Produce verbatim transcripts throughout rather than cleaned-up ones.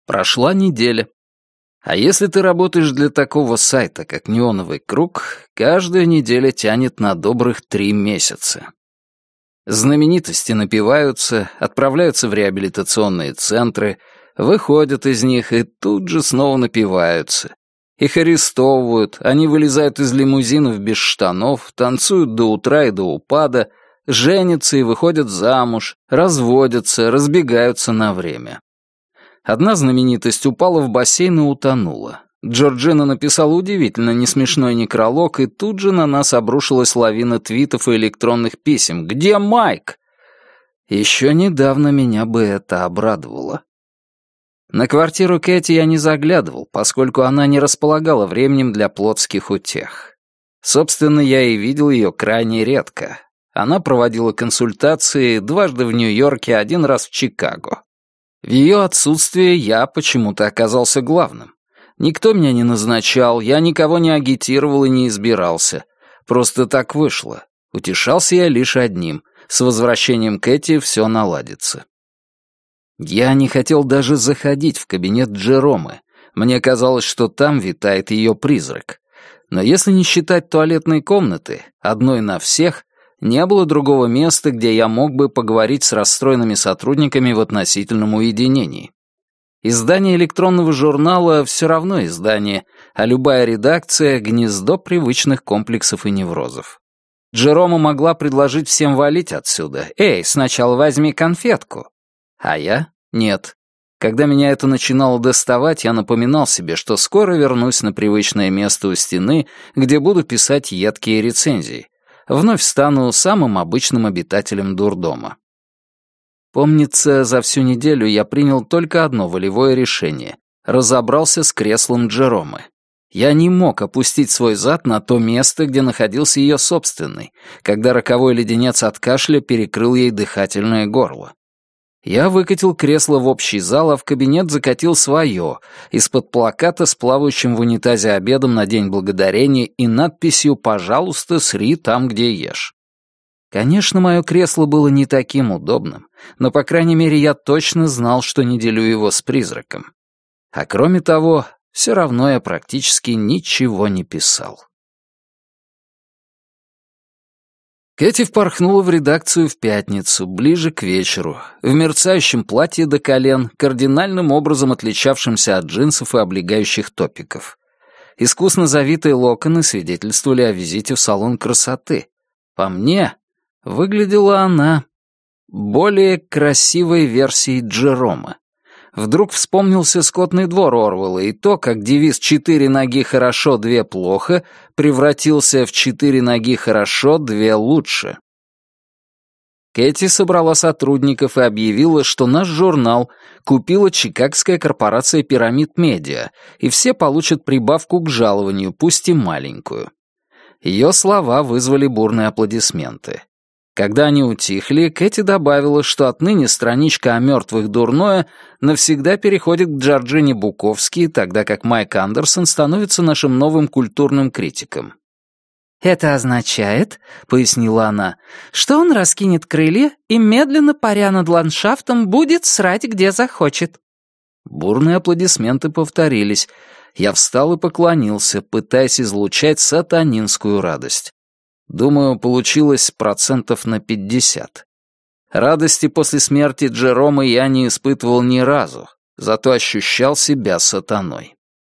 Прошла неделя. А если ты работаешь для такого сайта, как «Неоновый круг», каждая неделя тянет на добрых три месяца. Знаменитости напиваются, отправляются в реабилитационные центры, выходят из них и тут же снова напиваются. Их арестовывают, они вылезают из лимузинов без штанов, танцуют до утра и до упада, женятся и выходят замуж, разводятся, разбегаются на время. Одна знаменитость упала в бассейн и утонула. Джорджина написала удивительно несмешной некролог, и тут же на нас обрушилась лавина твитов и электронных писем. «Где Майк?» Еще недавно меня бы это обрадовало. На квартиру Кэти я не заглядывал, поскольку она не располагала временем для плотских утех. Собственно, я и видел ее крайне редко. Она проводила консультации дважды в Нью-Йорке, один раз в Чикаго. В ее отсутствие я почему-то оказался главным. Никто меня не назначал, я никого не агитировал и не избирался. Просто так вышло. Утешался я лишь одним. С возвращением Кэти все наладится. Я не хотел даже заходить в кабинет Джеромы. Мне казалось, что там витает ее призрак. Но если не считать туалетной комнаты, одной на всех, не было другого места, где я мог бы поговорить с расстроенными сотрудниками в относительном уединении. Издание электронного журнала все равно издание, а любая редакция — гнездо привычных комплексов и неврозов. Джерома могла предложить всем валить отсюда. «Эй, сначала возьми конфетку». А я — нет. Когда меня это начинало доставать, я напоминал себе, что скоро вернусь на привычное место у стены, где буду писать едкие рецензии. Вновь стану самым обычным обитателем дурдома. Помнится, за всю неделю я принял только одно волевое решение — разобрался с креслом Джеромы. Я не мог опустить свой зад на то место, где находился ее собственный, когда роковой леденец от кашля перекрыл ей дыхательное горло. Я выкатил кресло в общий зал, а в кабинет закатил свое, из-под плаката с плавающим в унитазе обедом на День Благодарения и надписью «Пожалуйста, сри там, где ешь». Конечно, мое кресло было не таким удобным, но, по крайней мере, я точно знал, что не делю его с призраком. А кроме того, все равно я практически ничего не писал. Кэти впорхнула в редакцию в пятницу, ближе к вечеру, в мерцающем платье до колен, кардинальным образом отличавшемся от джинсов и облегающих топиков. Искусно завитые локоны свидетельствовали о визите в салон красоты. По мне, выглядела она более красивой версией Джеромы. Вдруг вспомнился скотный двор Орвелла и то, как девиз «четыре ноги хорошо, две плохо» превратился в «четыре ноги хорошо, две лучше». Кэти собрала сотрудников и объявила, что наш журнал купила чикагская корпорация «Пирамид Медиа», и все получат прибавку к жалованию, пусть и маленькую. Ее слова вызвали бурные аплодисменты. Когда они утихли, Кэти добавила, что отныне страничка о мертвых дурное навсегда переходит к Джорджине Буковски, тогда как Майк Андерсон становится нашим новым культурным критиком. «Это означает, — пояснила она, — что он раскинет крылья и, медленно паря над ландшафтом, будет срать, где захочет». Бурные аплодисменты повторились. Я встал и поклонился, пытаясь излучать сатанинскую радость. Думаю, получилось процентов на пятьдесят. Радости после смерти Джеромы я не испытывал ни разу, зато ощущал себя сатаной.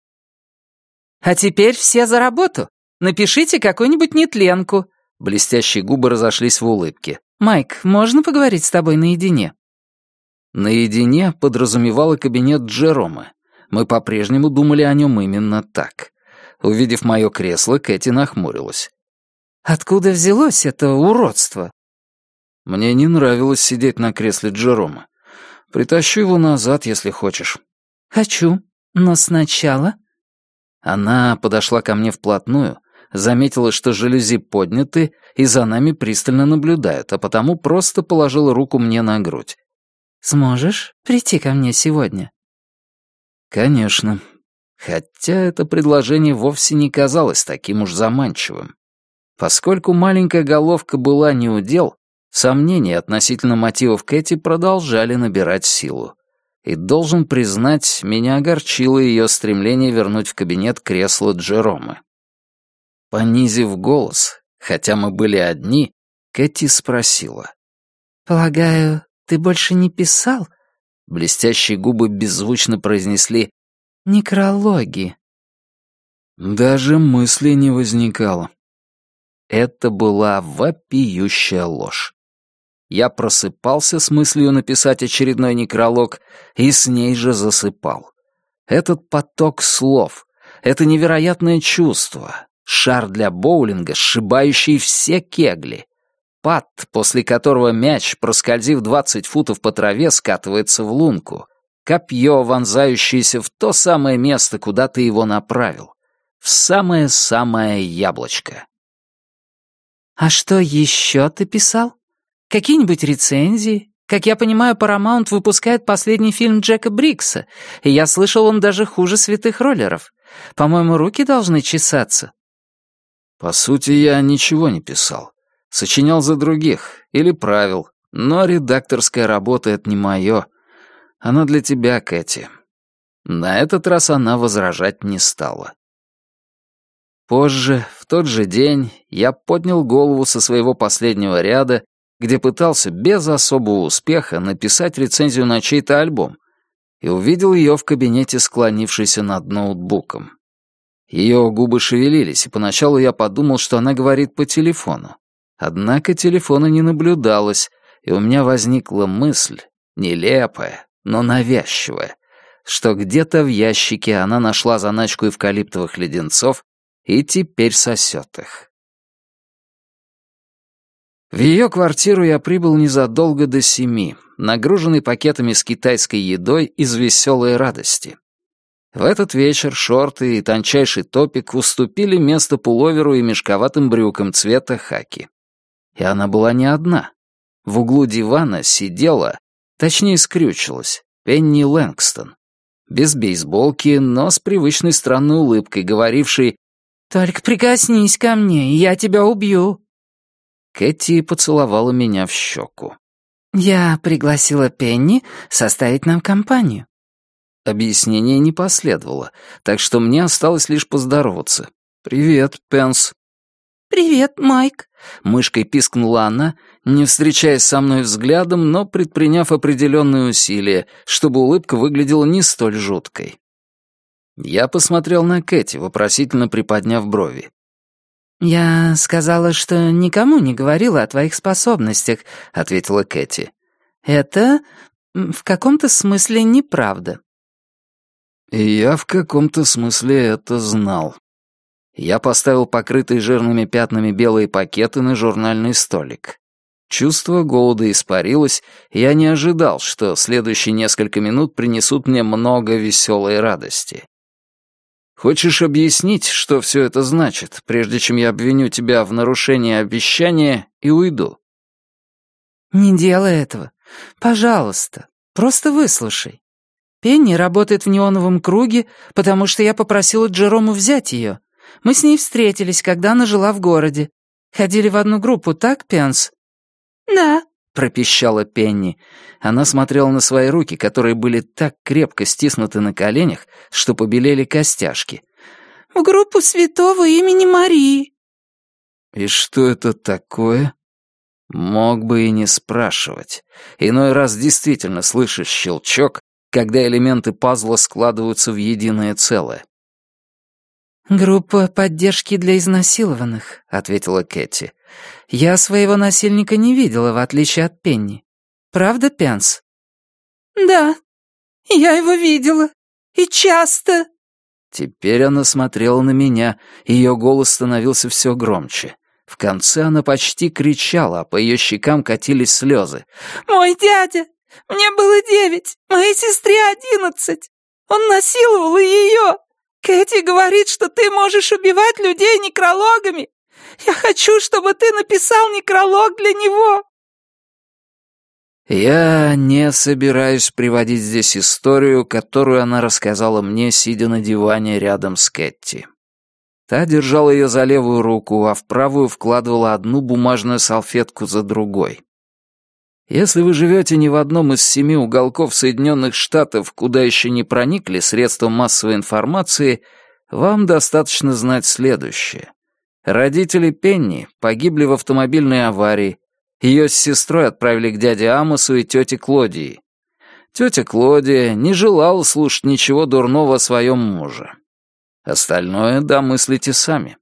«А теперь все за работу. Напишите какую-нибудь нетленку». Блестящие губы разошлись в улыбке. «Майк, можно поговорить с тобой наедине?» Наедине подразумевало кабинет Джеромы. Мы по-прежнему думали о нем именно так. Увидев мое кресло, Кэти нахмурилась. «Откуда взялось это уродство?» Мне не нравилось сидеть на кресле Джеромы. Притащу его назад, если хочешь. «Хочу, но сначала...» Она подошла ко мне вплотную, заметила, что жалюзи подняты, и за нами пристально наблюдают, а потому просто положила руку мне на грудь. «Сможешь прийти ко мне сегодня?» «Конечно». Хотя это предложение вовсе не казалось таким уж заманчивым. Поскольку маленькая головка была неудел, сомнения относительно мотивов Кэти продолжали набирать силу. И должен признать, меня огорчило ее стремление вернуть в кабинет кресло Джеромы. Понизив голос, хотя мы были одни, Кэти спросила. «Полагаю, ты больше не писал?» Блестящие губы беззвучно произнесли «некрологи». Даже мысли не возникало. Это была вопиющая ложь. Я просыпался с мыслью написать очередной некролог и с ней же засыпал. Этот поток слов, это невероятное чувство, шар для боулинга, сшибающий все кегли, пад, после которого мяч, проскользив двадцать футов по траве, скатывается в лунку, копье, вонзающееся в то самое место, куда ты его направил, в самое-самое яблочко. «А что еще ты писал? Какие-нибудь рецензии? Как я понимаю, Paramount выпускает последний фильм Джека Брикса, и я слышал, он даже хуже «Святых роллеров». По-моему, руки должны чесаться». По сути, я ничего не писал. Сочинял за других или правил, но редакторская работа — это не мое. Она для тебя, Кэти. На этот раз она возражать не стала. Позже, в тот же день, я поднял голову со своего последнего ряда, где пытался без особого успеха написать рецензию на чей-то альбом, и увидел ее в кабинете, склонившейся над ноутбуком. Ее губы шевелились, и поначалу я подумал, что она говорит по телефону. Однако телефона не наблюдалось, и у меня возникла мысль, нелепая, но навязчивая, что где-то в ящике она нашла заначку эвкалиптовых леденцов и теперь сосет их. В ее квартиру я прибыл незадолго до семи, нагруженный пакетами с китайской едой из веселой радости. В этот вечер шорты и тончайший топик уступили место пуловеру и мешковатым брюкам цвета хаки. И она была не одна. В углу дивана сидела, точнее скрючилась, Пенни Лэнгстон. Без бейсболки, но с привычной странной улыбкой, говорившей «Только прикоснись ко мне, и я тебя убью». Кэти поцеловала меня в щеку. «Я пригласила Пенни составить нам компанию». Объяснения не последовало, так что мне осталось лишь поздороваться. «Привет, Пенс». «Привет, Майк», — мышкой пискнула она, не встречаясь со мной взглядом, но предприняв определенные усилия, чтобы улыбка выглядела не столь жуткой. Я посмотрел на Кэти, вопросительно приподняв брови. «Я сказала, что никому не говорила о твоих способностях», — ответила Кэти. «Это в каком-то смысле неправда». И я в каком-то смысле это знал. Я поставил покрытые жирными пятнами белые пакеты на журнальный столик. Чувство голода испарилось, и я не ожидал, что следующие несколько минут принесут мне много веселой радости. Хочешь объяснить, что все это значит, прежде чем я обвиню тебя в нарушении обещания и уйду? «Не делай этого. Пожалуйста, просто выслушай. Пенни работает в неоновом круге, потому что я попросила Джерому взять ее. Мы с ней встретились, когда она жила в городе. Ходили в одну группу, так, Пенс?» «Да», — пропищала Пенни. Она смотрела на свои руки, которые были так крепко стиснуты на коленях, что побелели костяшки. «В группу святого имени Марии». «И что это такое?» Мог бы и не спрашивать. Иной раз действительно слышишь щелчок, когда элементы пазла складываются в единое целое. «Группа поддержки для изнасилованных», — ответила Кэти. «Я своего насильника не видела, в отличие от Пенни. Правда, Пенс?» «Да, я его видела. И часто». Теперь она смотрела на меня, и ее голос становился все громче. В конце она почти кричала, а по ее щекам катились слезы. «Мой дядя! Мне было девять, моей сестре одиннадцать. Он насиловал ее. Кэти говорит, что ты можешь убивать людей некрологами. Я хочу, чтобы ты написал некролог для него». Я не собираюсь приводить здесь историю, которую она рассказала мне, сидя на диване рядом с Кэти. Та держала ее за левую руку, а в правую вкладывала одну бумажную салфетку за другой. Если вы живете не в одном из семи уголков Соединенных Штатов, куда еще не проникли средства массовой информации, вам достаточно знать следующее. Родители Пенни погибли в автомобильной аварии. Ее с сестрой отправили к дяде Амосу и тете Клодии. Тетя Клодия не желала слушать ничего дурного о своем муже. Остальное домыслите сами.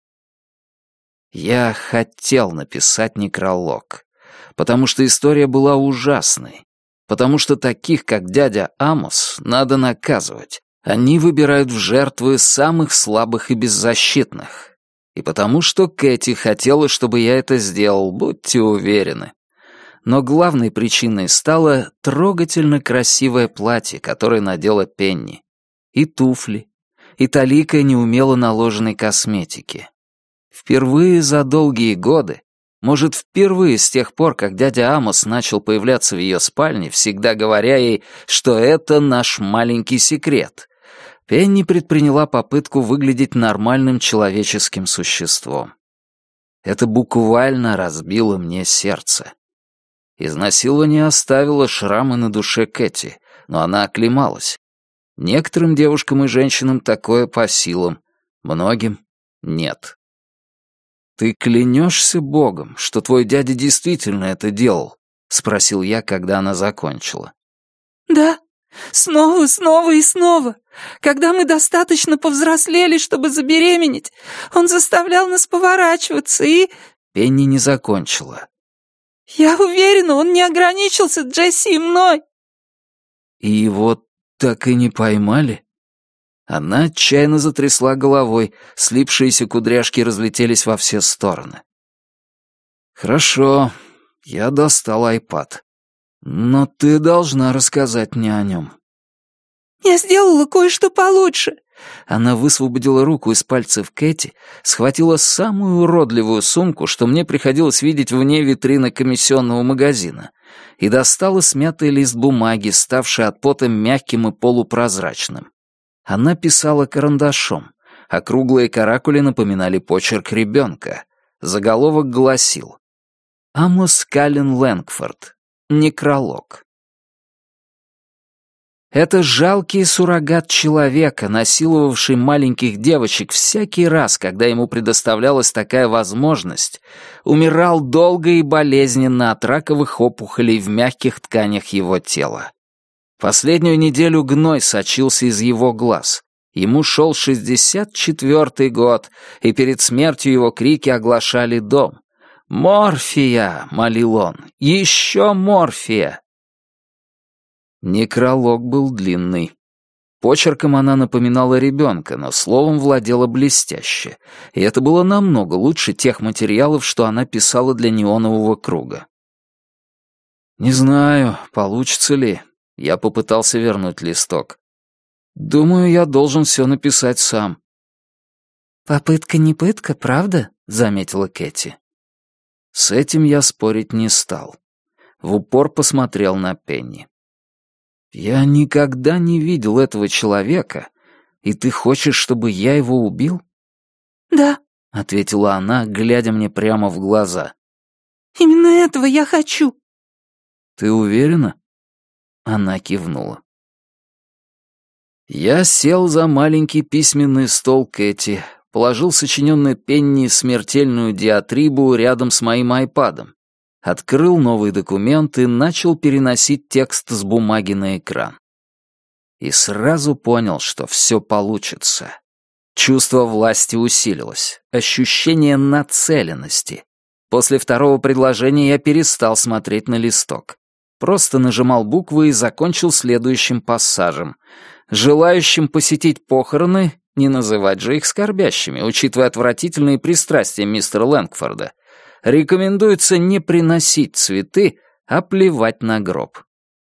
Я хотел написать некролог, потому что история была ужасной, потому что таких, как дядя Амос, надо наказывать. Они выбирают в жертвы самых слабых и беззащитных. И потому что Кэти хотела, чтобы я это сделал, будьте уверены. Но главной причиной стало трогательно красивое платье, которое надела Пенни. И туфли, и талика неумело наложенной косметики. Впервые за долгие годы, может, впервые с тех пор, как дядя Амос начал появляться в ее спальне, всегда говоря ей, что это наш маленький секрет, Пенни предприняла попытку выглядеть нормальным человеческим существом. Это буквально разбило мне сердце. Изнасилование оставило шрамы на душе Кэти, но она оклемалась. Некоторым девушкам и женщинам такое по силам, многим — нет. «Ты клянешься Богом, что твой дядя действительно это делал?» — спросил я, когда она закончила. «Да, снова, снова и снова. Когда мы достаточно повзрослели, чтобы забеременеть, он заставлял нас поворачиваться и...» Пенни не закончила. «Я уверена, он не ограничился Джесси и мной». «И его так и не поймали?» Она отчаянно затрясла головой, слипшиеся кудряшки разлетелись во все стороны. «Хорошо, я достал айпад. Но ты должна рассказать мне о нем». «Я сделала кое-что получше». Она высвободила руку из пальцев Кэти, схватила самую уродливую сумку, что мне приходилось видеть вне витрины комиссионного магазина, и достала смятый лист бумаги, ставший от пота мягким и полупрозрачным. Она писала карандашом, а круглые каракули напоминали почерк ребенка. Заголовок гласил: «Амос Каллен Лэнгфорд. Некролог». Это жалкий суррогат человека, насиловавший маленьких девочек всякий раз, когда ему предоставлялась такая возможность, умирал долго и болезненно от раковых опухолей в мягких тканях его тела. Последнюю неделю гной сочился из его глаз. Ему шел шестьдесят четвёртый год, и перед смертью его крики оглашали дом. «Морфия!» — молил он. «Еще морфия!» Некролог был длинный. Почерком она напоминала ребенка, но словом владела блестяще, и это было намного лучше тех материалов, что она писала для неонового круга. «Не знаю, получится ли». Я попытался вернуть листок. «Думаю, я должен все написать сам». «Попытка не пытка, правда?» — заметила Кэти. С этим я спорить не стал. В упор посмотрел на Пенни. «Я никогда не видел этого человека, и ты хочешь, чтобы я его убил?» «Да», — ответила она, глядя мне прямо в глаза. «Именно этого я хочу». «Ты уверена?» Она кивнула. Я сел за маленький письменный стол Кэти, положил сочиненную Пенни смертельную диатрибу рядом с моим айпадом, открыл новый документ и начал переносить текст с бумаги на экран. И сразу понял, что все получится. Чувство власти усилилось, ощущение нацеленности. После второго предложения я перестал смотреть на листок. Просто нажимал буквы и закончил следующим пассажем. Желающим посетить похороны, не называть же их скорбящими, учитывая отвратительные пристрастия мистера Лэнгфорда, рекомендуется не приносить цветы, а плевать на гроб.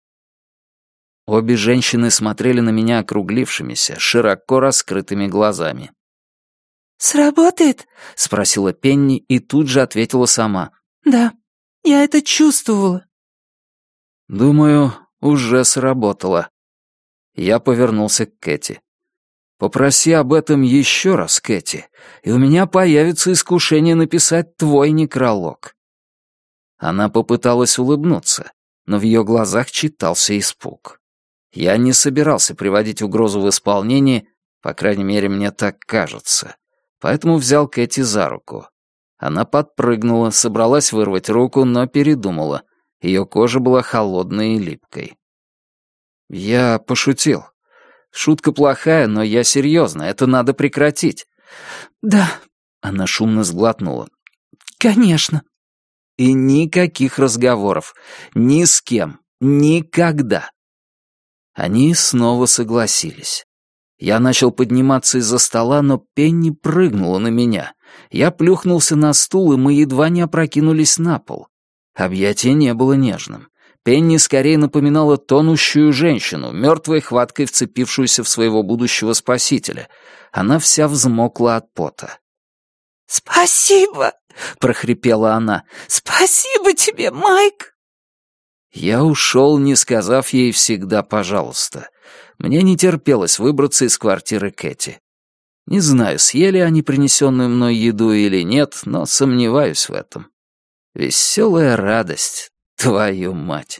Обе женщины смотрели на меня округлившимися, широко раскрытыми глазами. «Сработает?» — спросила Пенни и тут же ответила сама. «Да, я это чувствовала». «Думаю, уже сработало». Я повернулся к Кэти. «Попроси об этом еще раз, Кэти, и у меня появится искушение написать твой некролог». Она попыталась улыбнуться, но в ее глазах читался испуг. Я не собирался приводить угрозу в исполнение, по крайней мере, мне так кажется, поэтому взял Кэти за руку. Она подпрыгнула, собралась вырвать руку, но передумала. Ее кожа была холодной и липкой. Я пошутил. Шутка плохая, но я серьезно, это надо прекратить. «Да», — она шумно сглотнула. «Конечно». И никаких разговоров. Ни с кем. Никогда. Они снова согласились. Я начал подниматься из-за стола, но Пенни прыгнула на меня. Я плюхнулся на стул, и мы едва не опрокинулись на пол. Объятие не было нежным. Пенни скорее напоминала тонущую женщину, мертвой хваткой вцепившуюся в своего будущего спасителя. Она вся взмокла от пота. «Спасибо!» — прохрипела она. «Спасибо тебе, Майк!» Я ушел, не сказав ей всегда «пожалуйста». Мне не терпелось выбраться из квартиры Кэти. Не знаю, съели они принесенную мной еду или нет, но сомневаюсь в этом. Веселая радость, твою мать.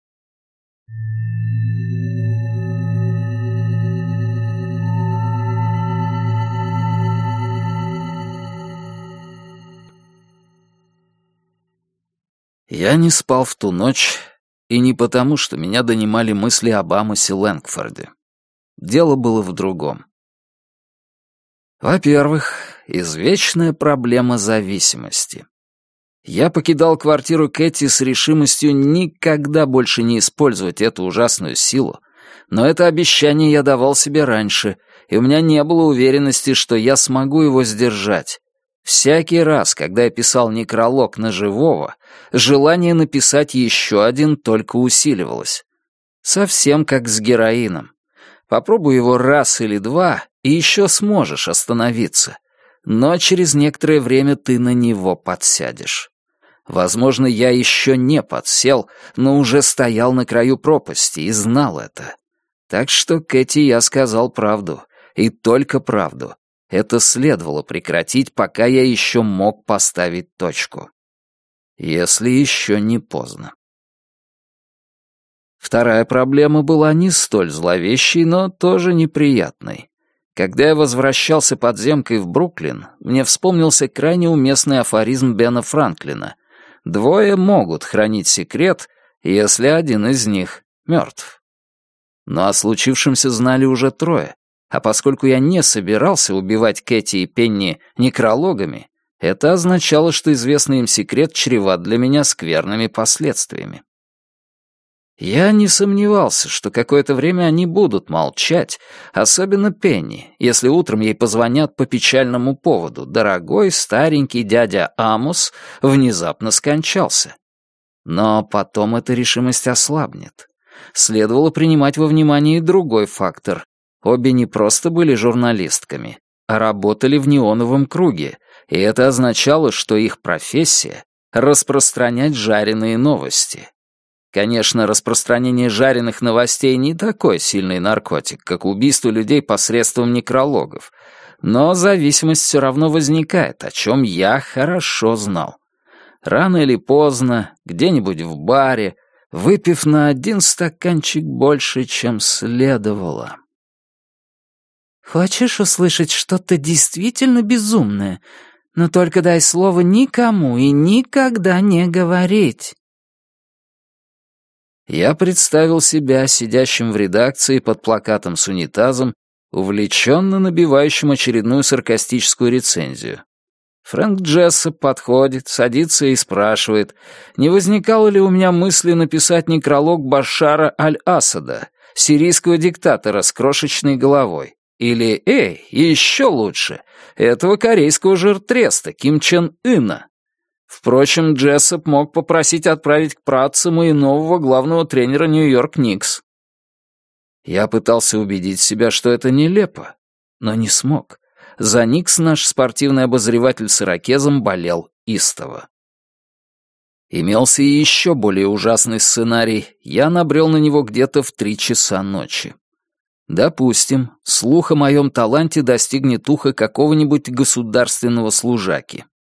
Я не спал в ту ночь, и не потому, что меня донимали мысли об Амосе Лэнгфорде. Дело было в другом. Во-первых, извечная проблема зависимости. Я покидал квартиру Кэти с решимостью никогда больше не использовать эту ужасную силу, но это обещание я давал себе раньше, и у меня не было уверенности, что я смогу его сдержать. Всякий раз, когда я писал некролог на живого, желание написать еще один только усиливалось. Совсем как с героином. Попробуй его раз или два, и еще сможешь остановиться. Но через некоторое время ты на него подсядешь. Возможно, я еще не подсел, но уже стоял на краю пропасти и знал это. Так что Кэти я сказал правду, и только правду. Это следовало прекратить, пока я еще мог поставить точку. Если еще не поздно. Вторая проблема была не столь зловещей, но тоже неприятной. Когда я возвращался подземкой в Бруклин, мне вспомнился крайне уместный афоризм Бена Франклина. Двое могут хранить секрет, если один из них мертв. Но о случившемся знали уже трое. А поскольку я не собирался убивать Кэти и Пенни некрологами, это означало, что известный им секрет чреват для меня скверными последствиями. Я не сомневался, что какое-то время они будут молчать, особенно Пенни, если утром ей позвонят по печальному поводу. Дорогой старенький дядя Амос внезапно скончался. Но потом эта решимость ослабнет. Следовало принимать во внимание и другой фактор. Обе не просто были журналистками, а работали в неоновом круге, и это означало, что их профессия — распространять жареные новости. Конечно, распространение жареных новостей не такой сильный наркотик, как убийство людей посредством некрологов, но зависимость все равно возникает, о чем я хорошо знал. Рано или поздно, где-нибудь в баре, выпив на один стаканчик больше, чем следовало. «Хочешь услышать что-то действительно безумное? Но только дай слово никому и никогда не говорить». Я представил себя сидящим в редакции под плакатом с унитазом, увлеченно набивающим очередную саркастическую рецензию. Фрэнк Джессоп подходит, садится и спрашивает, не возникало ли у меня мысли написать некролог Башара аль-Асада, сирийского диктатора с крошечной головой. Или, эй, еще лучше, этого корейского жиртреста Ким Чен Ына. Впрочем, Джессоп мог попросить отправить к Пратцему и нового главного тренера Нью-Йорк Никс. Я пытался убедить себя, что это нелепо, но не смог. За Никс наш спортивный обозреватель с ирокезом болел истово. Имелся и еще более ужасный сценарий, я набрел на него где-то в три часа ночи. Допустим, слух о моем таланте достигнет уха какого-нибудь государственного служаки.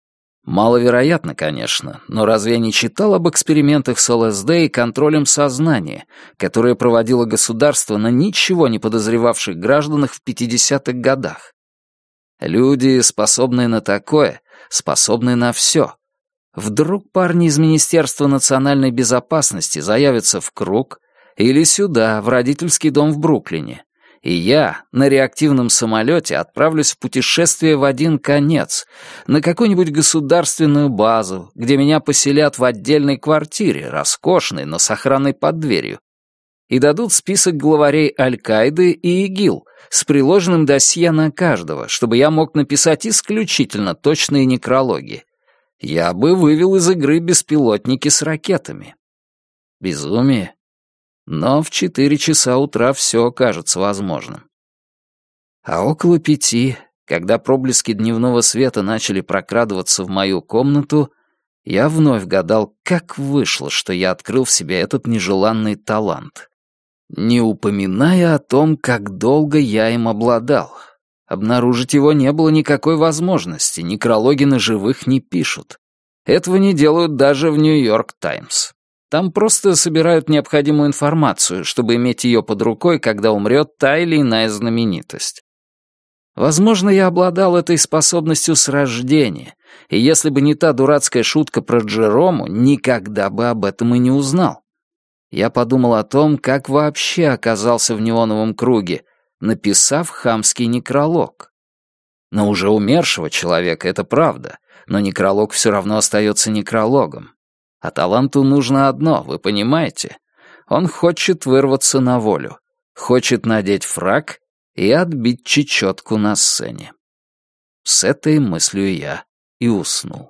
Маловероятно, конечно, но разве я не читал об экспериментах с ЛСД и контролем сознания, которые проводило государство на ничего не подозревавших гражданах в пятидесятых годах? Люди, способные на такое, способны на все. Вдруг парни из Министерства национальной безопасности заявятся в круг или сюда, в родительский дом в Бруклине, и я на реактивном самолете отправлюсь в путешествие в один конец, на какую-нибудь государственную базу, где меня поселят в отдельной квартире, роскошной, но с охраной под дверью, и дадут список главарей Аль-Каиды и ИГИЛ с приложенным досье на каждого, чтобы я мог написать исключительно точные некрологи. Я бы вывел из игры беспилотники с ракетами. Безумие. Но в четыре часа утра все кажется возможным. А около пяти, когда проблески дневного света начали прокрадываться в мою комнату, я вновь гадал, как вышло, что я открыл в себе этот нежеланный талант, не упоминая о том, как долго я им обладал. Обнаружить его не было никакой возможности, некрологи на живых не пишут. Этого не делают даже в «Нью-Йорк Таймс». Там просто собирают необходимую информацию, чтобы иметь ее под рукой, когда умрет та или иная знаменитость. Возможно, я обладал этой способностью с рождения, и если бы не та дурацкая шутка про Джерому, никогда бы об этом и не узнал. Я подумал о том, как вообще оказался в неоновом круге, написав хамский некролог. На уже умершего человека это правда, но некролог все равно остается некрологом. А таланту нужно одно, вы понимаете? Он хочет вырваться на волю, хочет надеть фрак и отбить чечетку на сцене. С этой мыслью я и уснул.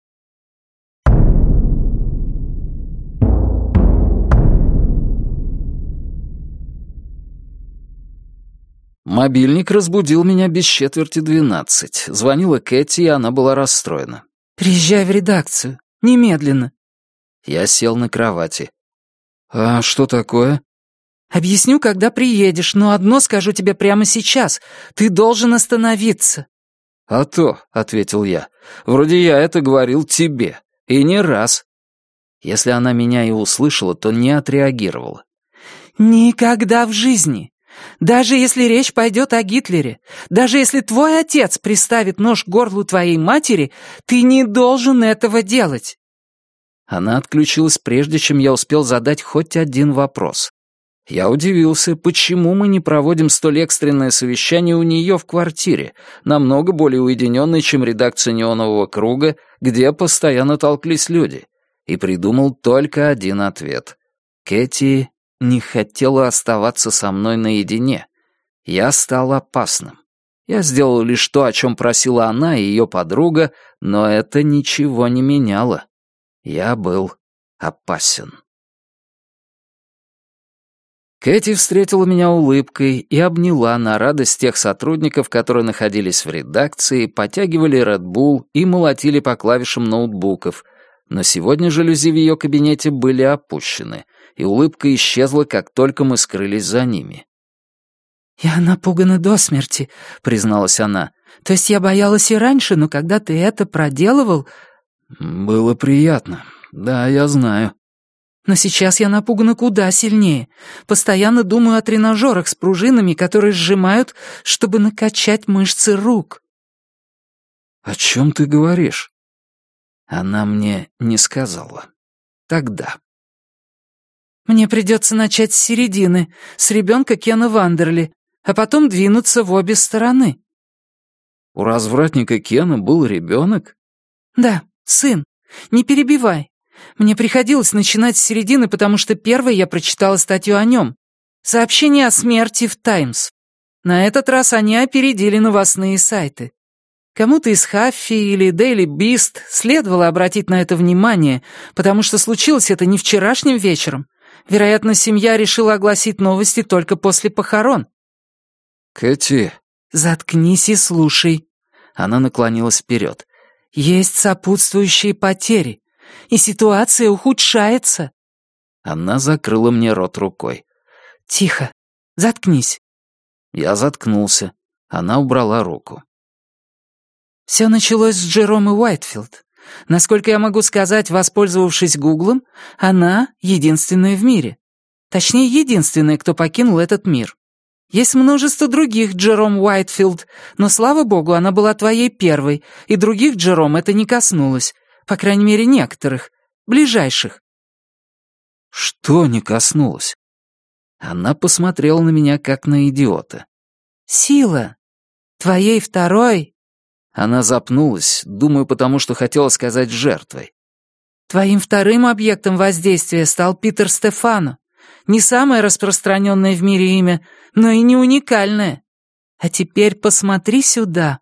Мобильник разбудил меня без четверти двенадцать. Звонила Кэти, и она была расстроена. «Приезжай в редакцию. Немедленно». Я сел на кровати. «А что такое?» «Объясню, когда приедешь, но одно скажу тебе прямо сейчас. Ты должен остановиться». «А то», — ответил я, — «вроде я это говорил тебе. И не раз». Если она меня и услышала, то не отреагировала. «Никогда в жизни. Даже если речь пойдет о Гитлере, даже если твой отец приставит нож к горлу твоей матери, ты не должен этого делать». Она отключилась, прежде чем я успел задать хоть один вопрос. Я удивился, почему мы не проводим столь экстренное совещание у нее в квартире, намного более уединенной, чем редакция «Неонового круга», где постоянно толклись люди, и придумал только один ответ. Кэти не хотела оставаться со мной наедине. Я стал опасным. Я сделал лишь то, о чем просила она и ее подруга, но это ничего не меняло. Я был опасен. Кэти встретила меня улыбкой и обняла на радость тех сотрудников, которые находились в редакции, потягивали Red Bull и молотили по клавишам ноутбуков, но сегодня жалюзи в ее кабинете были опущены, и улыбка исчезла, как только мы скрылись за ними. «Я напугана до смерти», — призналась она. «То есть я боялась и раньше, но когда ты это проделывал...» «Было приятно. Да, я знаю». «Но сейчас я напугана куда сильнее. Постоянно думаю о тренажерах с пружинами, которые сжимают, чтобы накачать мышцы рук». «О чем ты говоришь?» Она мне не сказала. Тогда. «Мне придется начать с середины, с ребенка Кена Вандерли, а потом двинуться в обе стороны». «У развратника Кена был ребенок?» «Да, сын. Не перебивай. Мне приходилось начинать с середины, потому что первой я прочитала статью о нем. Сообщение о смерти в «Таймс». На этот раз они опередили новостные сайты. Кому-то из «Хаффи» или «Дейли Бист» следовало обратить на это внимание, потому что случилось это не вчерашним вечером. Вероятно, семья решила огласить новости только после похорон. «Кэти...» «Заткнись и слушай». Она наклонилась вперед. «Есть сопутствующие потери, и ситуация ухудшается». Она закрыла мне рот рукой. «Тихо. Заткнись». Я заткнулся. Она убрала руку. «Все началось с Джеромы Уайтфилд. Насколько я могу сказать, воспользовавшись Гуглом, она единственная в мире. Точнее, единственная, кто покинул этот мир. Есть множество других Джером Уайтфилд, но, слава богу, она была твоей первой, и других Джером это не коснулось. По крайней мере, некоторых. Ближайших. Что не коснулось? Она посмотрела на меня, как на идиота. Сила. Твоей второй... Она запнулась, думаю, потому что хотела сказать жертвой. Твоим вторым объектом воздействия стал Питер Стефано. Не самое распространенное в мире имя, но и не уникальное. А теперь посмотри сюда.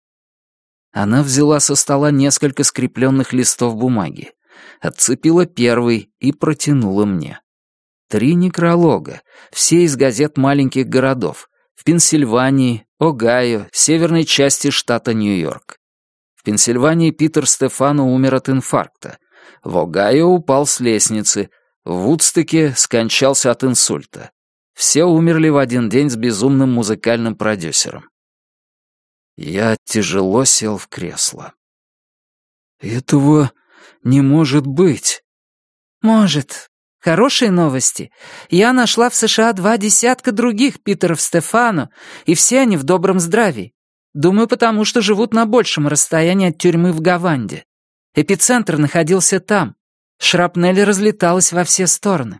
Она взяла со стола несколько скрепленных листов бумаги, отцепила первый и протянула мне. Три некролога, все из газет маленьких городов, в Пенсильвании, Огайо, северной части штата Нью-Йорк. В Пенсильвании Питер Стефано умер от инфаркта, в Огайо упал с лестницы, в Вудстоке скончался от инсульта. Все умерли в один день с безумным музыкальным продюсером. Я тяжело сел в кресло. «Этого не может быть». «Может. Хорошие новости. Я нашла в США два десятка других Питеров Стефано, и все они в добром здравии. Думаю, потому что живут на большем расстоянии от тюрьмы в Гаванде. Эпицентр находился там. Шрапнель разлеталась во все стороны».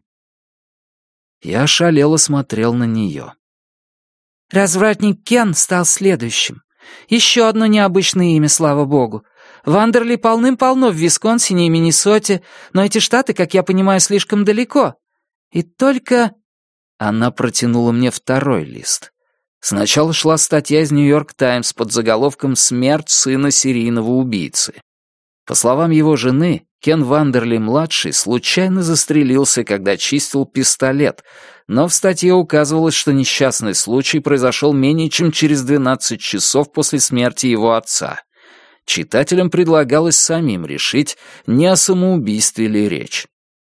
Я ошалело смотрел на нее. Развратник Кен стал следующим. Еще одно необычное имя, слава богу. Вандерли полным-полно в Висконсине и Миннесоте, но эти штаты, как я понимаю, слишком далеко. И только... Она протянула мне второй лист. Сначала шла статья из «Нью-Йорк Таймс» под заголовком «Смерть сына серийного убийцы». По словам его жены, Кен Вандерли-младший случайно застрелился, когда чистил пистолет, но в статье указывалось, что несчастный случай произошел менее чем через двенадцать часов после смерти его отца. Читателям предлагалось самим решить, не о самоубийстве ли речь.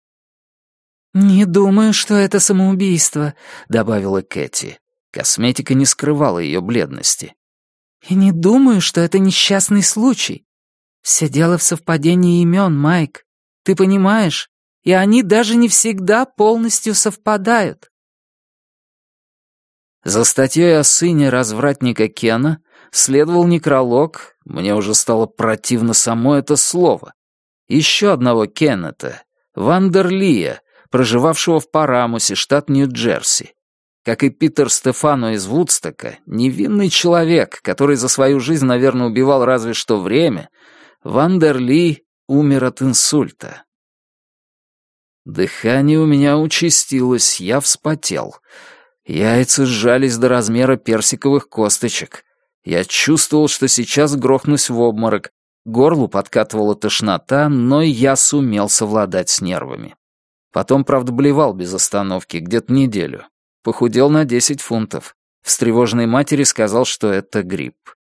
«Не думаю, что это самоубийство», — добавила Кэти. Косметика не скрывала ее бледности. «И не думаю, что это несчастный случай. Все дело в совпадении имен, Майк. Ты понимаешь? И они даже не всегда полностью совпадают». За статьей о сыне развратника Кена следовал некролог, мне уже стало противно само это слово, еще одного Кеннета, Вандерлия, проживавшего в Парамусе, штат Нью-Джерси. Как и Питер Стефано из Вудстока, невинный человек, который за свою жизнь, наверное, убивал разве что время, Вандерли умер от инсульта. Дыхание у меня участилось, я вспотел. Яйца сжались до размера персиковых косточек. Я чувствовал, что сейчас грохнусь в обморок. Горлу подкатывала тошнота, но я сумел совладать с нервами. Потом, правда, блевал без остановки, где-то неделю. Похудел на десять фунтов. Встревоженной матери сказал, что это грипп.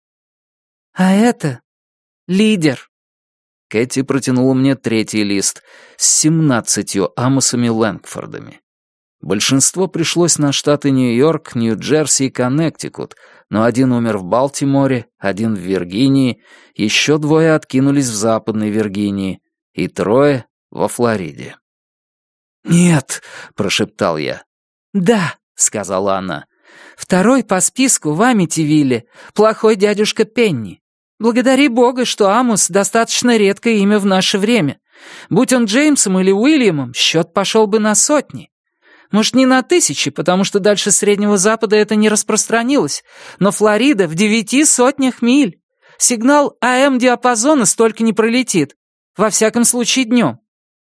«А это лидер». Кэти протянула мне третий лист с семнадцатью Амосами Лэнгфордами. Большинство пришлось на штаты Нью-Йорк, Нью-Джерси и Коннектикут, но один умер в Балтиморе, один в Виргинии, еще двое откинулись в Западной Виргинии и трое во Флориде. «Нет», — прошептал я. «Да», — сказала она. «Второй по списку в Амитивилле, плохой дядюшка Пенни. Благодари Бога, что Амос — достаточно редкое имя в наше время. Будь он Джеймсом или Уильямом, счет пошел бы на сотни. Может, не на тысячи, потому что дальше Среднего Запада это не распространилось, но Флорида в девяти сотнях миль. Сигнал А М-диапазона столько не пролетит. Во всяком случае, днем».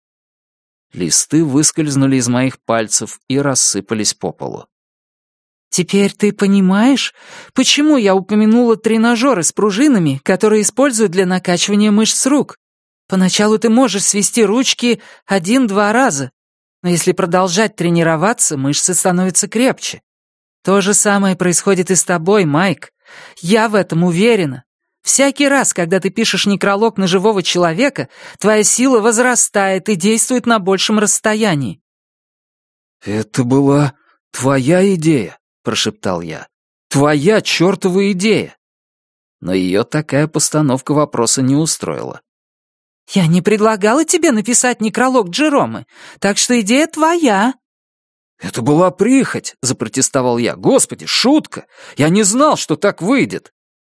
Листы выскользнули из моих пальцев и рассыпались по полу. «Теперь ты понимаешь, почему я упомянула тренажеры с пружинами, которые используют для накачивания мышц рук? Поначалу ты можешь свести ручки один-два раза, но если продолжать тренироваться, мышцы становятся крепче. То же самое происходит и с тобой, Майк. Я в этом уверена. Всякий раз, когда ты пишешь некролог на живого человека, твоя сила возрастает и действует на большем расстоянии». «Это была твоя идея», — прошептал я. «Твоя чертова идея!» Но ее такая постановка вопроса не устроила. «Я не предлагала тебе написать некролог Джеромы, так что идея твоя». «Это была прихоть», — запротестовал я. «Господи, шутка! Я не знал, что так выйдет».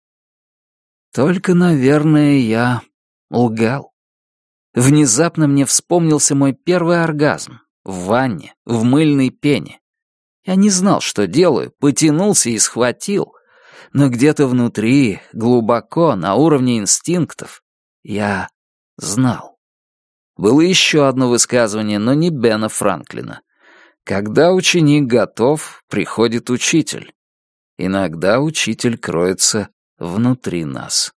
Только, наверное, я лгал. Внезапно мне вспомнился мой первый оргазм в ванне, в мыльной пене. Я не знал, что делаю, потянулся и схватил. Но где-то внутри, глубоко, на уровне инстинктов, я знал. Было еще одно высказывание, но не Бена Франклина. Когда ученик готов, приходит учитель. Иногда учитель кроется внутри нас.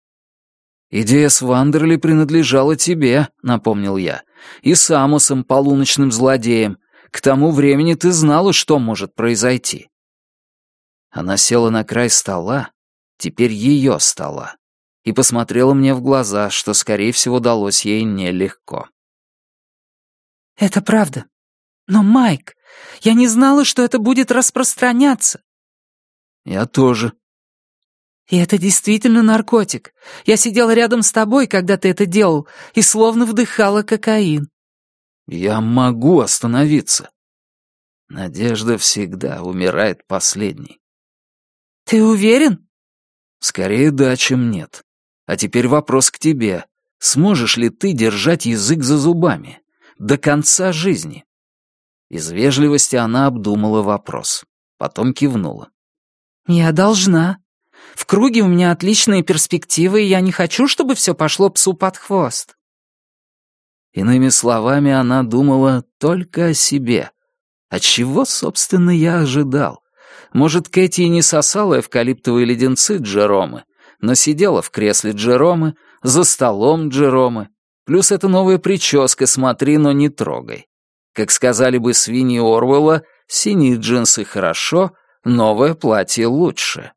«Идея с Вандерли принадлежала тебе», — напомнил я, «и Самусом, полуночным злодеем. К тому времени ты знала, что может произойти». Она села на край стола, теперь ее стола, и посмотрела мне в глаза, что, скорее всего, далось ей нелегко. «Это правда. Но, Майк, я не знала, что это будет распространяться». «Я тоже». «И это действительно наркотик. Я сидела рядом с тобой, когда ты это делал, и словно вдыхала кокаин». «Я могу остановиться». Надежда всегда умирает последней. «Ты уверен?» «Скорее да, чем нет. А теперь вопрос к тебе. Сможешь ли ты держать язык за зубами? До конца жизни?» Из вежливости она обдумала вопрос. Потом кивнула. «Я должна. В круге у меня отличные перспективы, и я не хочу, чтобы все пошло псу под хвост». Иными словами, она думала только о себе. А чего, собственно, я ожидал? Может, Кэти и не сосала эвкалиптовые леденцы Джеромы, но сидела в кресле Джеромы, за столом Джеромы. Плюс эта новая прическа «Смотри, но не трогай». Как сказали бы свиньи Орвелла, синие джинсы хорошо, новое платье лучше.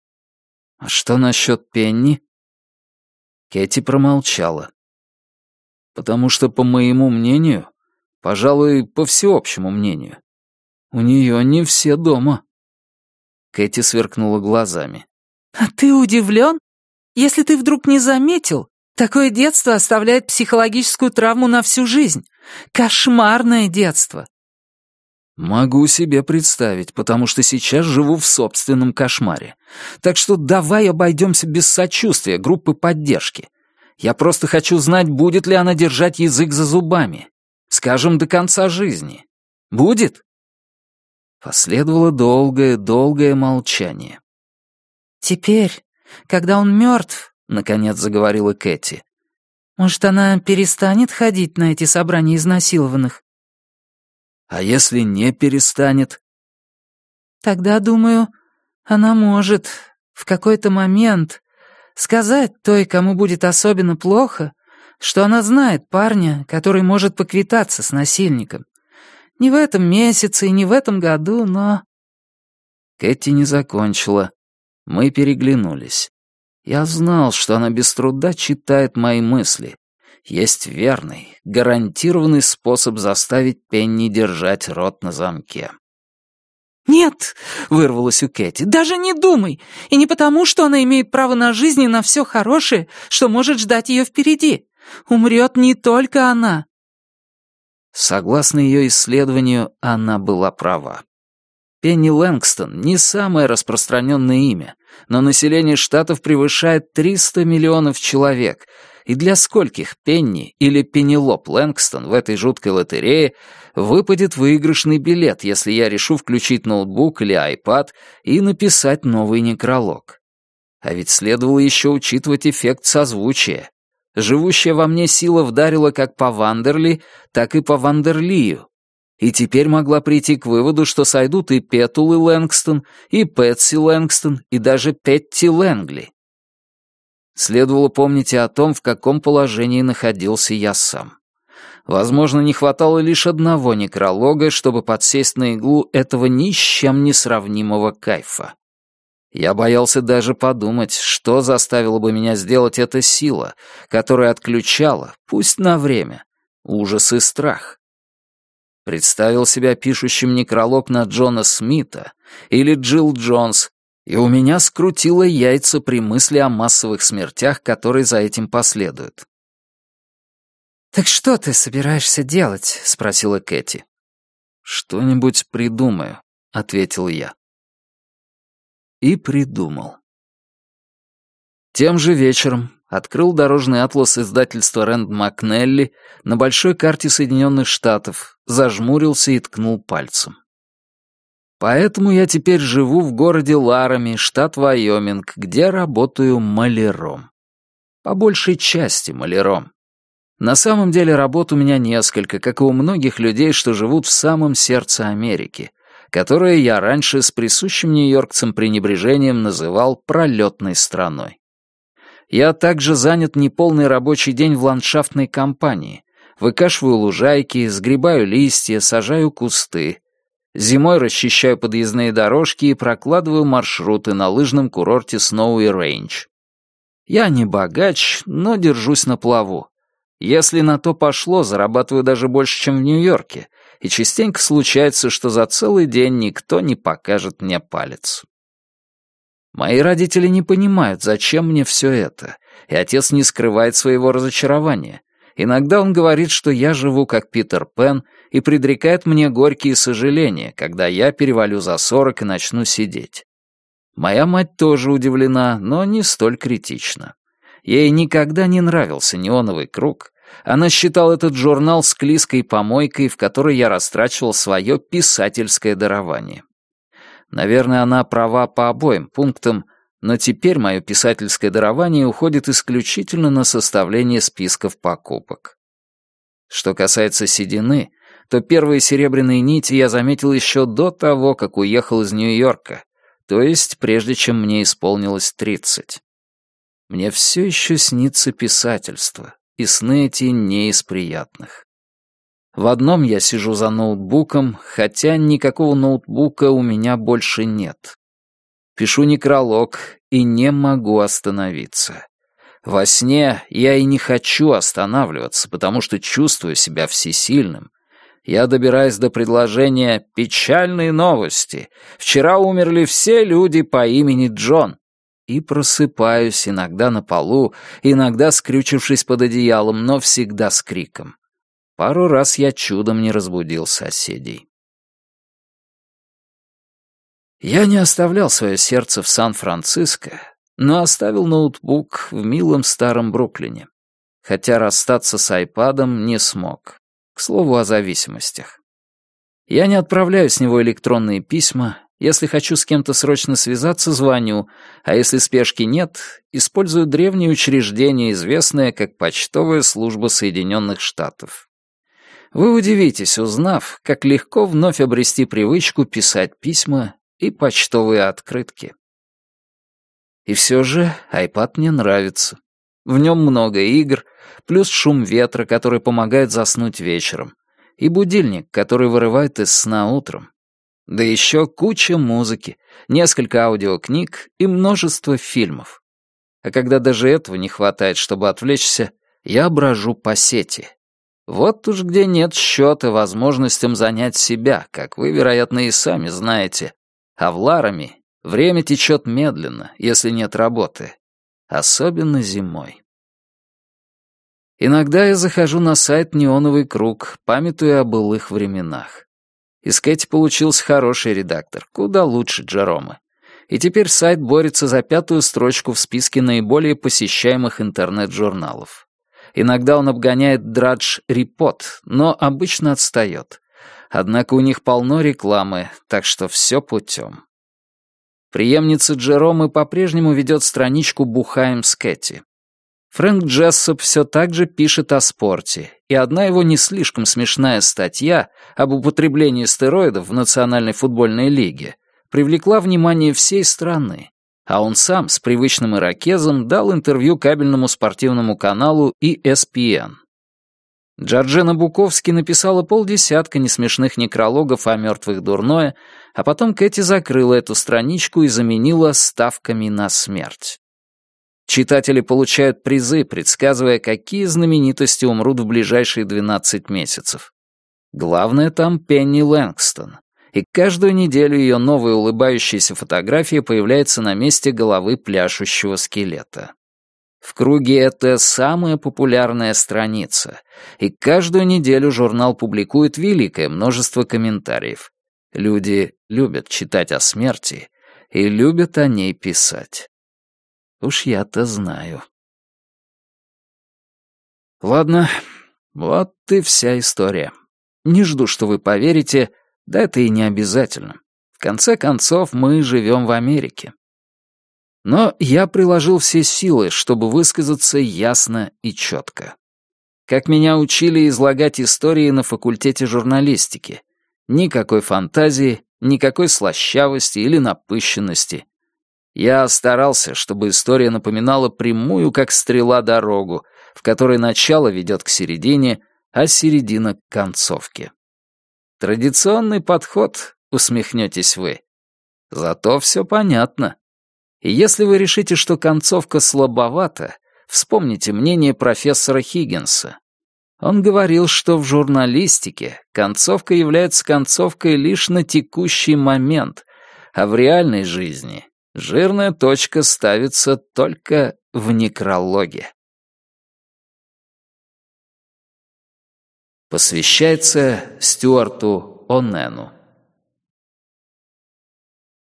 А что насчет Пенни? Кэти промолчала. Потому что, по моему мнению, пожалуй, по всеобщему мнению, у нее не все дома. Кэти сверкнула глазами. «А ты удивлен? Если ты вдруг не заметил, такое детство оставляет психологическую травму на всю жизнь. Кошмарное детство». Могу себе представить, потому что сейчас живу в собственном кошмаре. Так что давай обойдемся без сочувствия группы поддержки. Я просто хочу знать, будет ли она держать язык за зубами. Скажем, до конца жизни. Будет? Последовало долгое-долгое молчание. «Теперь, когда он мертв, — наконец заговорила Кэти, — может, она перестанет ходить на эти собрания изнасилованных?» «А если не перестанет?» «Тогда, думаю, она может в какой-то момент сказать той, кому будет особенно плохо, что она знает парня, который может поквитаться с насильником. Не в этом месяце и не в этом году, но...» Кэти не закончила. Мы переглянулись. Я знал, что она без труда читает мои мысли. Есть верный, гарантированный способ заставить Пенни держать рот на замке. «Нет!» — вырвалось у Кэти. «Даже не думай! И не потому, что она имеет право на жизнь и на все хорошее, что может ждать ее впереди. Умрет не только она!» Согласно ее исследованию, она была права. Пенни Лэнгстон — не самое распространенное имя, но население штатов превышает триста миллионов человек, и для скольких Пенни или Пенелоп Лэнгстон в этой жуткой лотерее выпадет выигрышный билет, если я решу включить ноутбук или айпад и написать новый некролог. А ведь следовало еще учитывать эффект созвучия. Живущая во мне сила вдарила как по Вандерли, так и по Вандерлию. И теперь могла прийти к выводу, что сойдут и Петулы Лэнгстон, и Пэтси Лэнгстон, и даже Петти Лэнгли. Следовало помнить и о том, в каком положении находился я сам. Возможно, не хватало лишь одного некролога, чтобы подсесть на иглу этого ни с чем не сравнимого кайфа. Я боялся даже подумать, что заставило бы меня сделать эта сила, которая отключала, пусть на время, ужас и страх. Представил себя пишущим некролог на Джона Смита или Джилл Джонс, и у меня скрутило яйца при мысли о массовых смертях, которые за этим последуют. «Так что ты собираешься делать?» — спросила Кэти. «Что-нибудь придумаю», — ответил я. И придумал. Тем же вечером открыл дорожный атлас издательства Рэнд Макнелли на большой карте Соединенных Штатов, зажмурился и ткнул пальцем. Поэтому я теперь живу в городе Ларами, штат Вайоминг, где работаю маляром. По большей части маляром. На самом деле работ у меня несколько, как и у многих людей, что живут в самом сердце Америки, которое я раньше с присущим нью-йоркцам пренебрежением называл пролетной страной. Я также занят неполный рабочий день в ландшафтной компании. Выкашиваю лужайки, сгребаю листья, сажаю кусты. Зимой расчищаю подъездные дорожки и прокладываю маршруты на лыжном курорте Сноуи Рейндж. Я не богач, но держусь на плаву. Если на то пошло, зарабатываю даже больше, чем в Нью-Йорке, и частенько случается, что за целый день никто не покажет мне палец. Мои родители не понимают, зачем мне все это, и отец не скрывает своего разочарования. Иногда он говорит, что я живу как Питер Пен, и предрекает мне горькие сожаления, когда я перевалю за сорок и начну сидеть. Моя мать тоже удивлена, но не столь критично. Ей никогда не нравился «Неоновый круг». Она считала этот журнал склизкой помойкой, в которой я растрачивал свое писательское дарование. Наверное, она права по обоим пунктам, но теперь мое писательское дарование уходит исключительно на составление списков покупок. Что касается седины, то первые серебряные нити я заметил еще до того, как уехал из Нью-Йорка, то есть прежде чем мне исполнилось тридцать. Мне все еще снится писательство, и сны эти не из приятных. В одном я сижу за ноутбуком, хотя никакого ноутбука у меня больше нет. Пишу некролог и не могу остановиться. Во сне я и не хочу останавливаться, потому что чувствую себя всесильным. Я добираюсь до предложения «Печальные новости. Вчера умерли все люди по имени Джон». И просыпаюсь иногда на полу, иногда скрючившись под одеялом, но всегда с криком. Пару раз я чудом не разбудил соседей. Я не оставлял свое сердце в Сан-Франциско, но оставил ноутбук в милом старом Бруклине. Хотя расстаться с айпадом не смог. К слову о зависимостях. Я не отправляю с него электронные письма. Если хочу с кем-то срочно связаться, звоню, а если спешки нет, использую древнее учреждение, известное как Почтовая служба Соединенных Штатов. Вы удивитесь, узнав, как легко вновь обрести привычку писать письма и почтовые открытки. И все же iPad мне нравится. В нем много игр, плюс шум ветра, который помогает заснуть вечером, и будильник, который вырывает из сна утром. Да еще куча музыки, несколько аудиокниг и множество фильмов. А когда даже этого не хватает, чтобы отвлечься, я брожу по сети. Вот уж где нет счета возможностям занять себя, как вы, вероятно, и сами знаете. А в Ларами время течет медленно, если нет работы. Особенно зимой. Иногда я захожу на сайт «Неоновый круг», памятуя о былых временах. Из Кэти получился хороший редактор, куда лучше Джеромы. И теперь сайт борется за пятую строчку в списке наиболее посещаемых интернет-журналов. Иногда он обгоняет Drudge Report, но обычно отстает. Однако у них полно рекламы, так что все путем. Преемница Джеромы по-прежнему ведет страничку «Бухаем с Кэти». Фрэнк Джессоп все так же пишет о спорте, и одна его не слишком смешная статья об употреблении стероидов в Национальной футбольной лиге привлекла внимание всей страны, а он сам с привычным ирокезом дал интервью кабельному спортивному каналу и эс пи эн. Джорджина Буковски написала полдесятка несмешных некрологов о мертвых дурное, а потом Кэти закрыла эту страничку и заменила ставками на смерть. Читатели получают призы, предсказывая, какие знаменитости умрут в ближайшие двенадцать месяцев. Главное там Пенни Лэнгстон, и каждую неделю ее новая улыбающаяся фотография появляется на месте головы пляшущего скелета. В круге это самая популярная страница, и каждую неделю журнал публикует великое множество комментариев. Люди любят читать о смерти и любят о ней писать. Уж я-то знаю. Ладно, вот и вся история. Не жду, что вы поверите, да это и не обязательно. В конце концов, мы живем в Америке. Но я приложил все силы, чтобы высказаться ясно и четко. Как меня учили излагать истории на факультете журналистики. Никакой фантазии, никакой слащавости или напыщенности. Я старался, чтобы история напоминала прямую, как стрела, дорогу, в которой начало ведет к середине, а середина — к концовке. Традиционный подход, усмехнетесь вы. Зато все понятно. И если вы решите, что концовка слабовата, вспомните мнение профессора Хиггинса. Он говорил, что в журналистике концовка является концовкой лишь на текущий момент, а в реальной жизни жирная точка ставится только в некрологе. Посвящается Стюарту О'Нену.